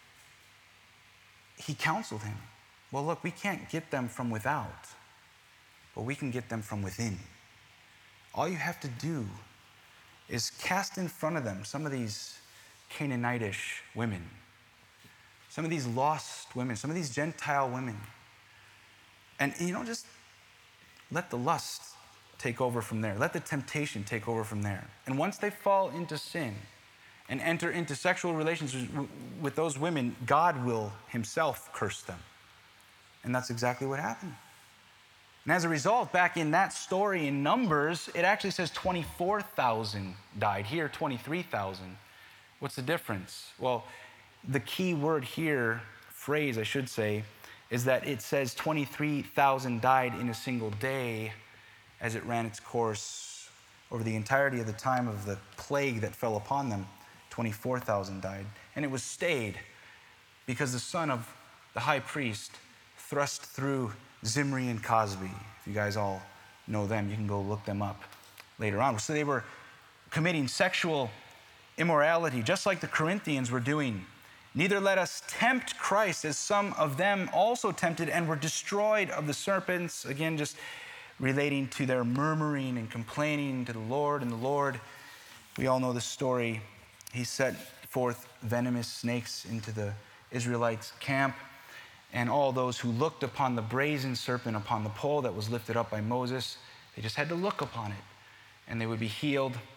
he counseled him. Well, look, we can't get them from without, but we can get them from within. All you have to do is cast in front of them some of these Canaanitish women, some of these lost women, some of these Gentile women. And, you know, just let the lust take over from there. Let the temptation take over from there. And once they fall into sin and enter into sexual relations with those women, God will himself curse them. And that's exactly what happened. And as a result, back in that story in Numbers, it actually says twenty-four thousand died. Here, twenty-three thousand. What's the difference? Well, the key word here, phrase I should say, is that it says twenty-three thousand died in a single day as it ran its course over the entirety of the time of the plague that fell upon them. twenty-four thousand died. And it was stayed because the son of the high priest thrust through Zimri and Cosby. If you guys all know them, you can go look them up later on. So they were committing sexual immorality, just like the Corinthians were doing. Neither let us tempt Christ, as some of them also tempted and were destroyed of the serpents. Again, just relating to their murmuring and complaining to the Lord. And the Lord, we all know the story. He set forth venomous snakes into the Israelites' camp. And all those who looked upon the brazen serpent upon the pole that was lifted up by Moses, they just had to look upon it. And they would be healed.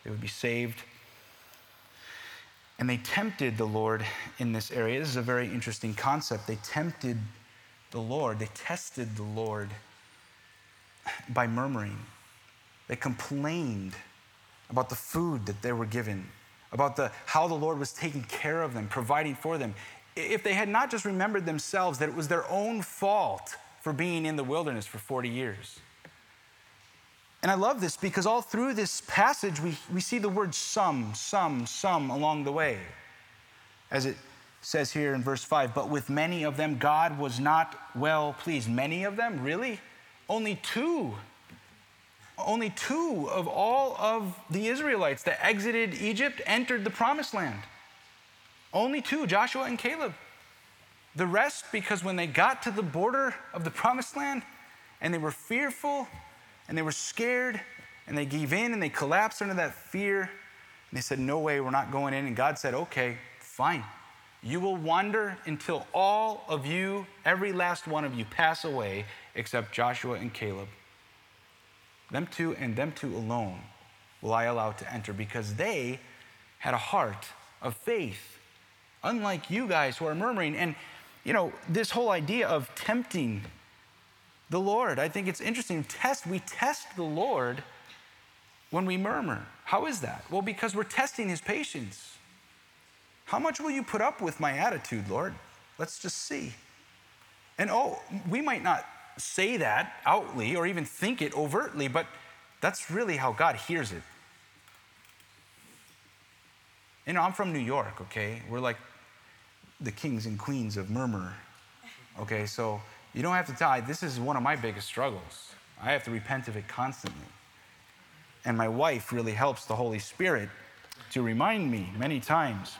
they would be saved. And they tempted the Lord in this area. This is a very interesting concept. They tempted the Lord, they tested the Lord by murmuring. They complained about the food that they were given, about the, how the Lord was taking care of them, providing for them. If they had not just remembered themselves that it was their own fault for being in the wilderness for forty years. And I love this because all through this passage, we, we see the word some, some, some along the way. As it says here in verse five, but with many of them, God was not well pleased. Many of them? Really? Only two. Only two of all of the Israelites that exited Egypt entered the promised land. Only two, Joshua and Caleb. The rest, because when they got to the border of the promised land and they were fearful and they were scared and they gave in and they collapsed under that fear and they said, no way, we're not going in. And God said, okay, fine. You will wander until all of you, every last one of you, pass away except Joshua and Caleb. Them two and them two alone will I allow to enter because they had a heart of faith, unlike you guys who are murmuring. And, you know, this whole idea of tempting the Lord, I think it's interesting. Test, we test the Lord when we murmur. How is that? Well, because we're testing his patience. How much will you put up with my attitude, Lord? Let's just see. And oh, we might not say that outly or even think it overtly, but that's really how God hears it. You know, I'm from New York, okay? We're like the kings and queens of murmur, okay? So you don't have to tell, this is one of my biggest struggles. I have to repent of it constantly. And my wife really helps the Holy Spirit to remind me many times.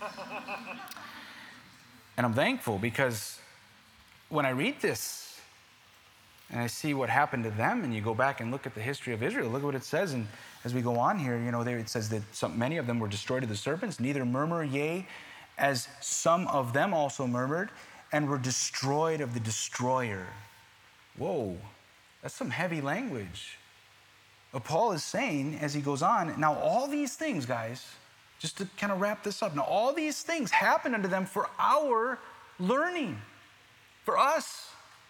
And I'm thankful because when I read this and I see what happened to them, and you go back and look at the history of Israel, look at what it says. And as we go on here, you know, there it says that some, many of them were destroyed to the serpents, neither murmur, yea, as some of them also murmured, and were destroyed of the destroyer. Whoa, that's some heavy language. But Paul is saying, as he goes on, now all these things, guys, just to kind of wrap this up. Now, all these things happen unto them for our learning, for us.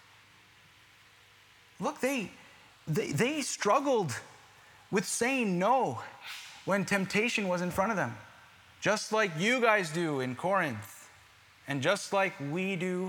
Look, they, they, they struggled with saying no when temptation was in front of them, just like you guys do in Corinth, and just like we do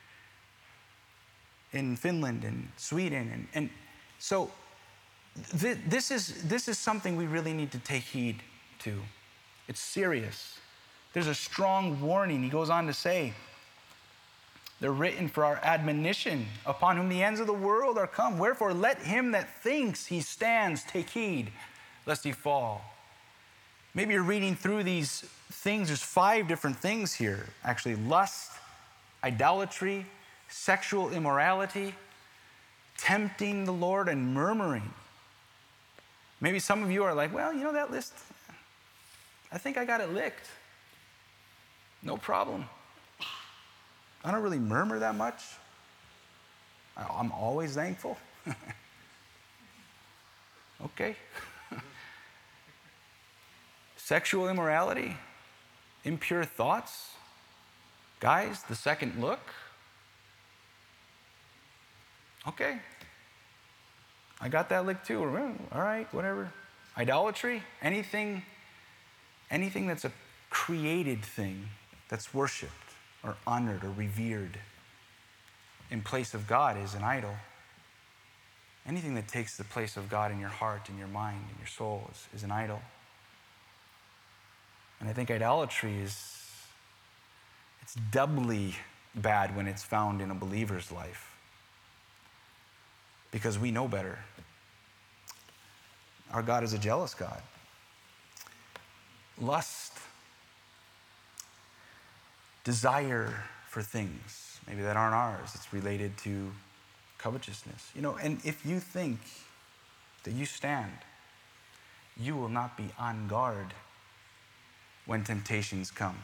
in Finland and Sweden. And, and so th- this is, this is something we really need to take heed to. It's serious. There's a strong warning. He goes on to say, they're written for our admonition, upon whom the ends of the world are come. Wherefore, let him that thinks he stands take heed, lest he fall. Maybe you're reading through these things. There's five different things here, actually. Lust, idolatry, sexual immorality, tempting the Lord, and murmuring. Maybe some of you are like, well, you know that list? I think I got it licked. No problem. I don't really murmur that much. I'm always thankful. Okay. Sexual immorality, impure thoughts. Guys, the second look. Okay. I got that licked too. All right, whatever. Idolatry, anything, anything that's a created thing that's worshiped or honored or revered in place of God is an idol. Anything that takes the place of God in your heart, in your mind, in your soul is, is an idol. And I think idolatry is, it's doubly bad when it's found in a believer's life, because we know better. Our God is a jealous God. Lust, desire for things, maybe that aren't ours. It's related to covetousness. You know, and if you think that you stand, you will not be on guard when temptations come.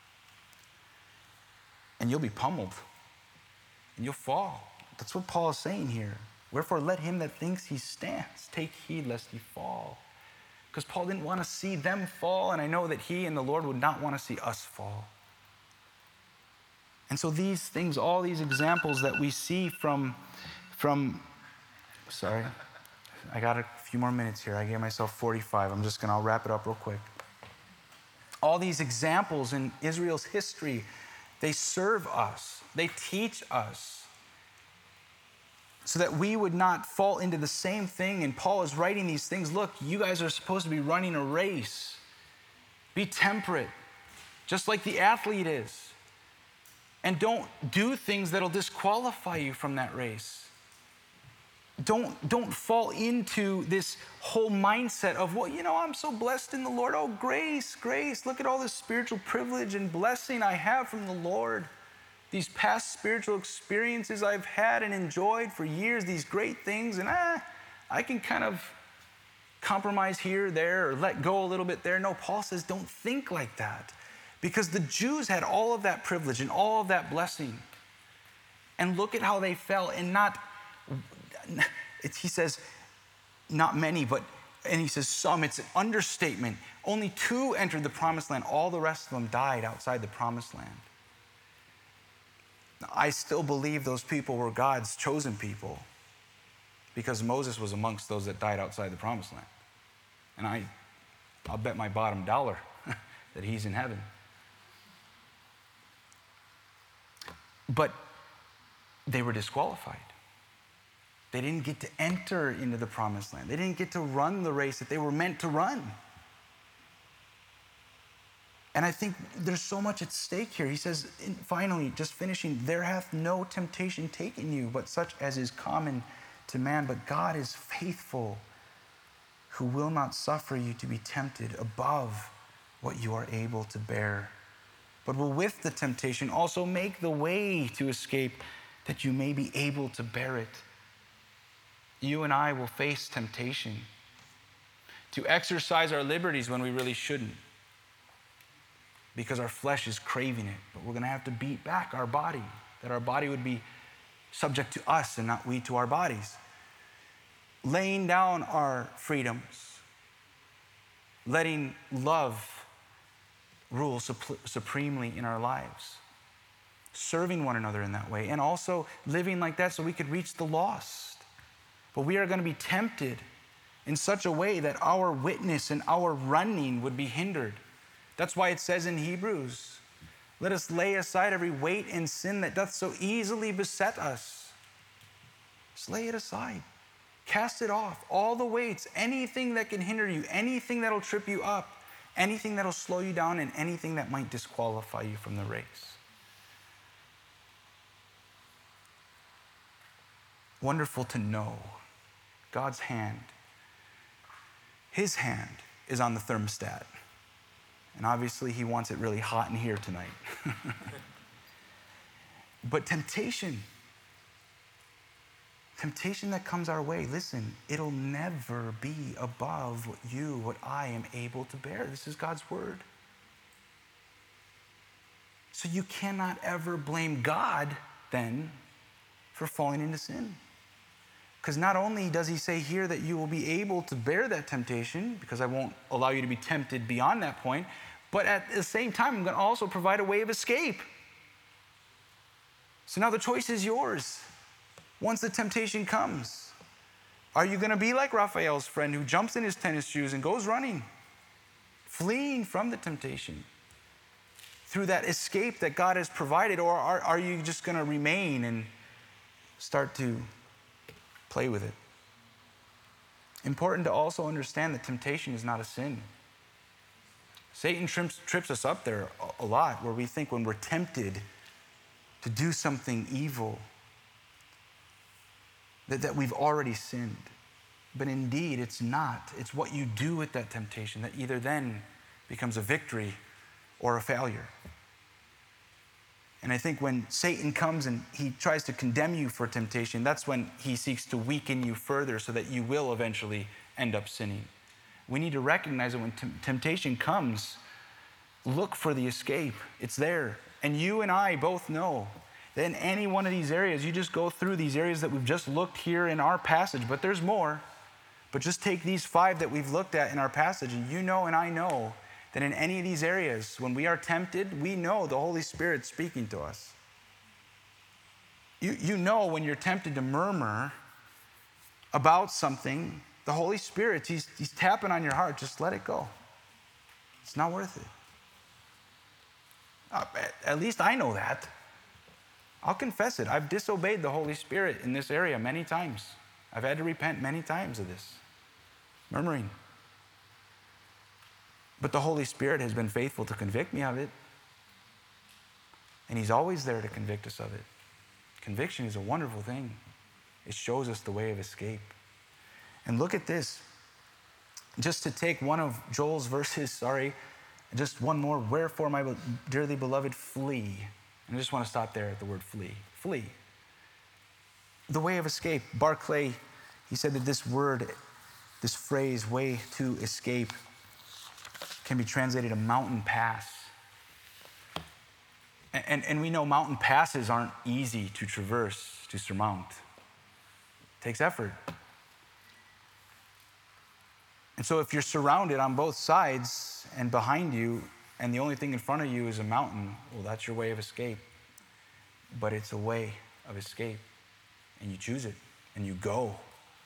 And you'll be pummeled. And you'll fall. That's what Paul is saying here. Wherefore let him that thinks he stands take heed lest he fall. because Paul didn't want to see them fall, and I know that he and the Lord would not want to see us fall. And so these things, all these examples that we see from, from sorry, I got a few more minutes here. I gave myself forty-five. I'm just going to, I'll wrap it up real quick. All these examples in Israel's history, they serve us. They teach us so that we would not fall into the same thing. And Paul is writing these things. Look, you guys are supposed to be running a race. Be temperate, just like the athlete is. And don't do things that'll disqualify you from that race. Don't, don't fall into this whole mindset of, well, you know, I'm so blessed in the Lord. Oh, grace, grace. Look at all this spiritual privilege and blessing I have from the Lord. These past spiritual experiences I've had and enjoyed for years, these great things, and ah, I can kind of compromise here, there, or let go a little bit there. No, Paul says don't think like that, because the Jews had all of that privilege and all of that blessing. And look at how they fell, and not, it's, he says, not many, but, and he says some, it's an understatement. Only two entered the promised land. All the rest of them died outside the promised land. I still believe those people were God's chosen people, because Moses was amongst those that died outside the promised land. And I, I'll bet my bottom dollar that he's in heaven. But they were disqualified. They didn't get to enter into the promised land. They didn't get to run the race that they were meant to run. And I think there's so much at stake here. He says, finally, just finishing, there hath no temptation taken you, but such as is common to man. But God is faithful, who will not suffer you to be tempted above what you are able to bear, but will with the temptation also make the way to escape, that you may be able to bear it. You and I will face temptation to exercise our liberties when we really shouldn't, because our flesh is craving it. But we're going to have to beat back our body, that our body would be subject to us and not we to our bodies. Laying down our freedoms, letting love rule supremely in our lives, serving one another in that way, and also living like that so we could reach the lost. But we are going to be tempted in such a way that our witness and our running would be hindered. That's why it says in Hebrews, let us lay aside every weight and sin that doth so easily beset us. Just lay it aside. Cast it off. All the weights, anything that can hinder you, anything that'll trip you up, anything that'll slow you down, and anything that might disqualify you from the race. Wonderful to know God's hand, his hand is on the thermostat. And obviously he wants it really hot in here tonight. But temptation, temptation that comes our way, listen, it'll never be above what you, what I am able to bear. This is God's word. So you cannot ever blame God then for falling into sin. Because not only does he say here that you will be able to bear that temptation, because I won't allow you to be tempted beyond that point, but at the same time, I'm going to also provide a way of escape. So now the choice is yours. Once the temptation comes, are you going to be like Raphael's friend who jumps in his tennis shoes and goes running, fleeing from the temptation through that escape that God has provided? Or are, are you just going to remain and start to play with it? Important to also understand that temptation is not a sin. Satan trips, trips us up there a lot, where we think when we're tempted to do something evil, that, that we've already sinned. But indeed, it's not. It's what you do with that temptation that either then becomes a victory or a failure. And I think when Satan comes and he tries to condemn you for temptation, that's when he seeks to weaken you further so that you will eventually end up sinning. We need to recognize that when t- temptation comes, look for the escape. It's there. And you and I both know that in any one of these areas, you just go through these areas that we've just looked here in our passage, but there's more. But just take these five that we've looked at in our passage, and you know and I know that in any of these areas, when we are tempted, we know the Holy Spirit's speaking to us. You, you know when you're tempted to murmur about something, the Holy Spirit, he's, he's tapping on your heart. Just let it go. It's not worth it. Uh, at, at least I know that. I'll confess it. I've disobeyed the Holy Spirit in this area many times. I've had to repent many times of this. Murmuring. But the Holy Spirit has been faithful to convict me of it. And he's always there to convict us of it. Conviction is a wonderful thing. It shows us the way of escape. And look at this. Just to take one of Joel's verses, sorry, just one more. Wherefore, my dearly beloved, flee. And I just want to stop there at the word flee. Flee. The way of escape. Barclay, he said that this word, this phrase, way to escape, can be translated a mountain pass. And, and, and we know mountain passes aren't easy to traverse, to surmount. It takes effort. And so if you're surrounded on both sides and behind you, and the only thing in front of you is a mountain, well, that's your way of escape. But it's a way of escape. And you choose it, and you go.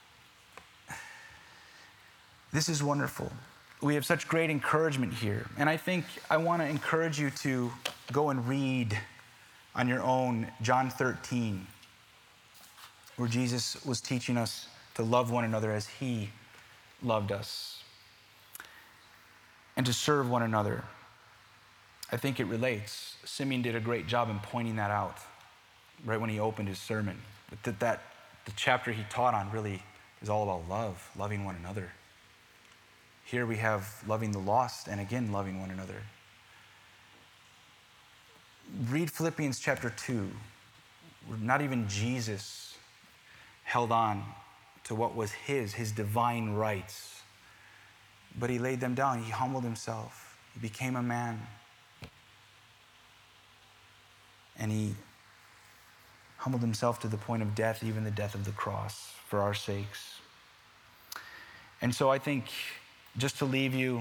This is wonderful. We have such great encouragement here. And I think I want to encourage you to go and read on your own John thirteen, where Jesus was teaching us to love one another as he loved us, and to serve one another. I think it relates. Simeon did a great job in pointing that out right when he opened his sermon. But that, that the chapter he taught on really is all about love, loving one another. Here we have loving the lost, and again, loving one another. Read Philippians chapter two, where not even Jesus held on to what was his, his divine rights. But he laid them down. He humbled himself. He became a man. And he humbled himself to the point of death, even the death of the cross, for our sakes. And so I think, just to leave you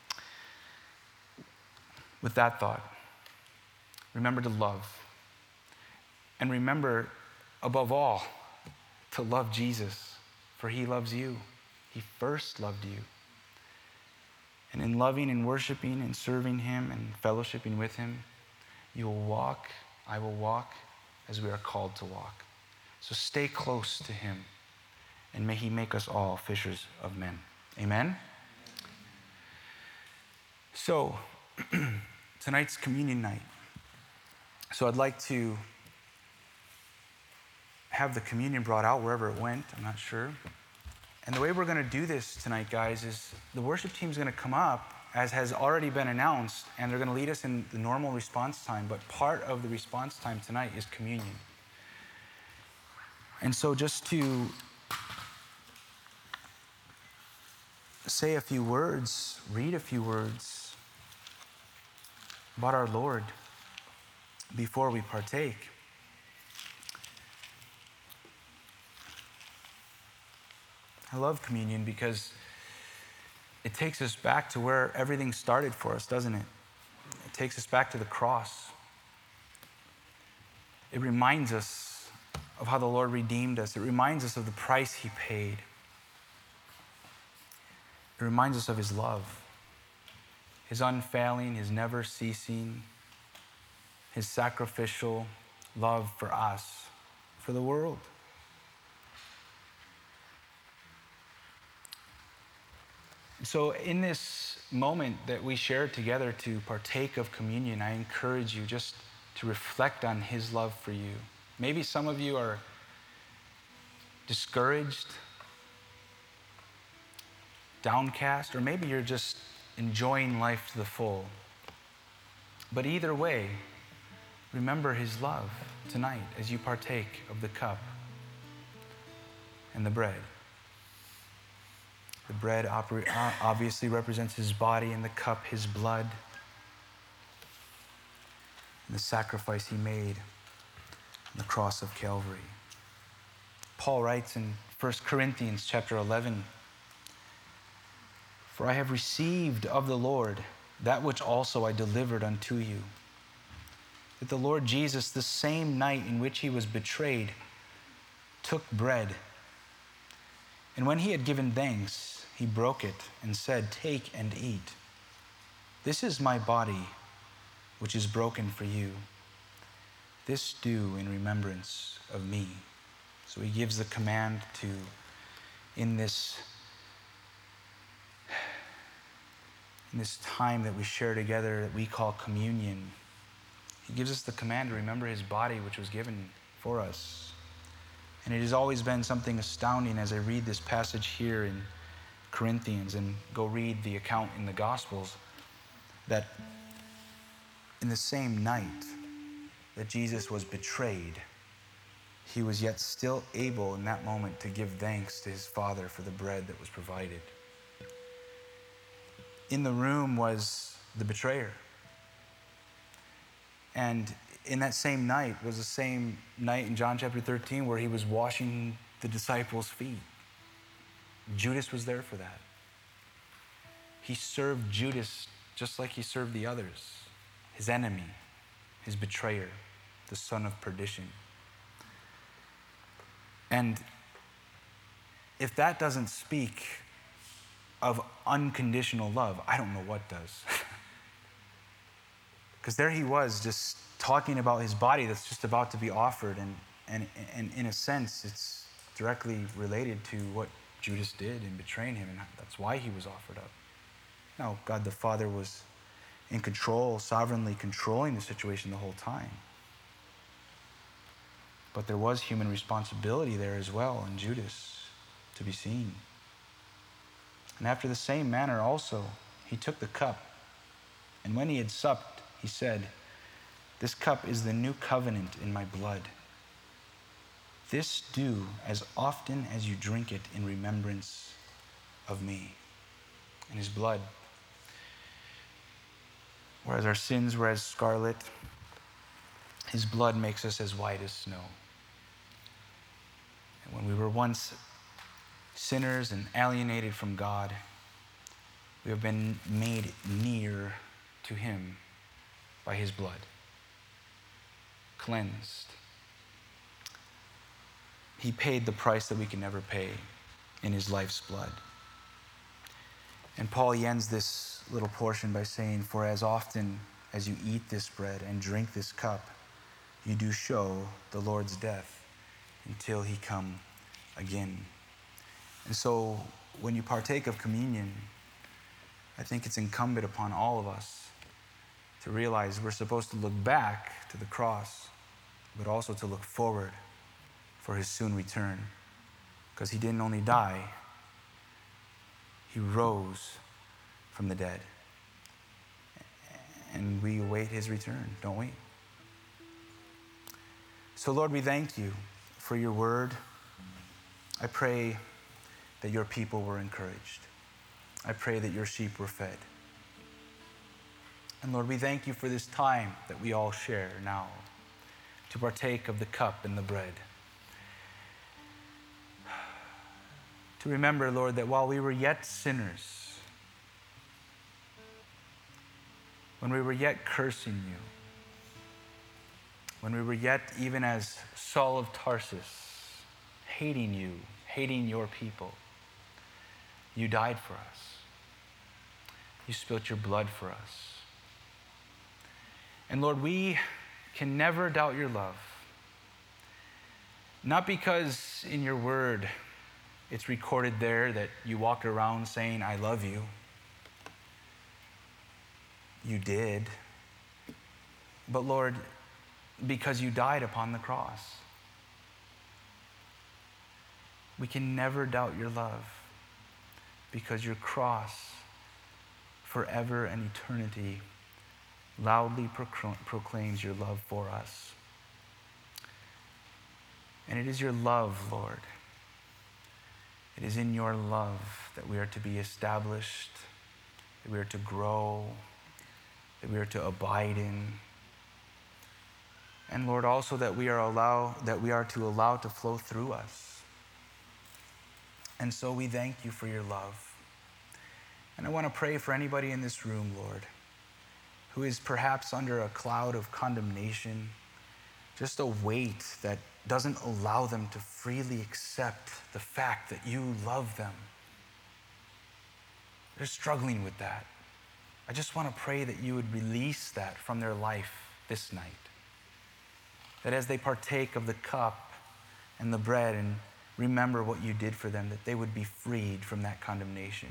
with that thought, remember to love. And remember, above all, to love Jesus. For he loves you. He first loved you. And in loving and worshiping and serving him and fellowshipping with him, you will walk, I will walk as we are called to walk. So stay close to him, and may he make us all fishers of men. Amen? So, tonight's communion night. So I'd like to have the communion brought out wherever it went. I'm not sure. And the way we're going to do this tonight, guys, is the worship team's going to come up, as has already been announced, and they're going to lead us in the normal response time. But part of the response time tonight is communion. And so just to say a few words, read a few words about our Lord before we partake. I love communion because it takes us back to where everything started for us, doesn't it? It takes us back to the cross. It reminds us of how the Lord redeemed us. It reminds us of the price he paid. It reminds us of his love, his unfailing, his never ceasing, his sacrificial love for us, for the world. So in this moment that we share together to partake of communion, I encourage you just to reflect on his love for you. Maybe some of you are discouraged, downcast, or maybe you're just enjoying life to the full. But either way, remember his love tonight as you partake of the cup and the bread. The bread obviously represents his body, and the cup his blood, and the sacrifice he made on the cross of Calvary. Paul writes in First Corinthians chapter eleven, For I have received of the Lord that which also I delivered unto you, that the Lord Jesus, the same night in which he was betrayed, took bread. And when he had given thanks, he broke it and said, "Take and eat. This is my body, which is broken for you. This do in remembrance of me." So he gives the command to, in this, in this time that we share together that we call communion, he gives us the command to remember his body, which was given for us. And it has always been something astounding as I read this passage here in Corinthians and go read the account in the Gospels, that in the same night that Jesus was betrayed, he was yet still able in that moment to give thanks to his Father for the bread that was provided. In the room was the betrayer. And in that same night was the same night in John chapter thirteen where he was washing the disciples' feet. Judas was there for that. He served Judas just like he served the others, his enemy, his betrayer, the son of perdition. And if that doesn't speak of unconditional love, I don't know what does. Because there he was just talking about his body that's just about to be offered. And, and, and in a sense, it's directly related to what Judas did in betraying him. And that's why he was offered up. Now, God the Father was in control, sovereignly controlling the situation the whole time. But there was human responsibility there as well in Judas to be seen. And after the same manner also, he took the cup. And when he had supped, he said, "This cup is the new covenant in my blood. This do as often as you drink it in remembrance of me." In his blood. Whereas our sins were as scarlet, his blood makes us as white as snow. And when we were once sinners and alienated from God, we have been made near to him by his blood, cleansed. He paid the price that we can never pay in his life's blood. And Paul ends this little portion by saying, "For as often as you eat this bread and drink this cup, you do show the Lord's death until he come again." And so when you partake of communion, I think it's incumbent upon all of us to realize we're supposed to look back to the cross, but also to look forward for his soon return. Because he didn't only die, he rose from the dead. And we await his return, don't we? So Lord, we thank you for your word. I pray that your people were encouraged. I pray that your sheep were fed. And Lord, we thank you for this time that we all share now to partake of the cup and the bread. To remember, Lord, that while we were yet sinners, when we were yet cursing you, when we were yet even as Saul of Tarsus, hating you, hating your people, you died for us. You spilt your blood for us. And Lord, we can never doubt your love. Not because in your word it's recorded there that you walked around saying, "I love you." You did. But Lord, because you died upon the cross. We can never doubt your love because your cross forever and eternity loudly procl- proclaims your love for us. And it is your love, Lord. It is in your love that we are to be established, that we are to grow, that we are to abide in. And Lord, also that we are allow that we are to allow to flow through us. And so we thank you for your love. And I want to pray for anybody in this room, Lord, who is perhaps under a cloud of condemnation, just a weight that doesn't allow them to freely accept the fact that you love them. They're struggling with that. I just want to pray that you would release that from their life this night. That as they partake of the cup and the bread and remember what you did for them, that they would be freed from that condemnation.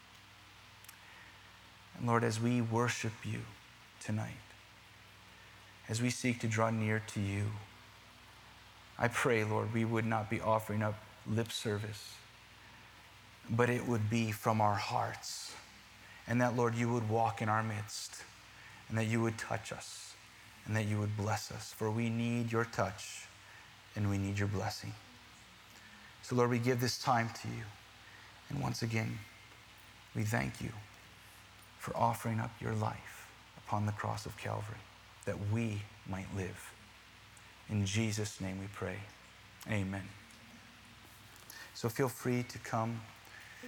And Lord, as we worship you tonight, as we seek to draw near to you, I pray, Lord, we would not be offering up lip service, but it would be from our hearts. And that, Lord, you would walk in our midst, and that you would touch us, and that you would bless us. For we need your touch, and we need your blessing. So, Lord, we give this time to you. And once again, we thank you for offering up your life upon the cross of Calvary, that we might live. In Jesus' name we pray. Amen. So feel free to come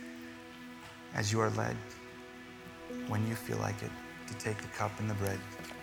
as you are led, when you feel like it, to take the cup and the bread.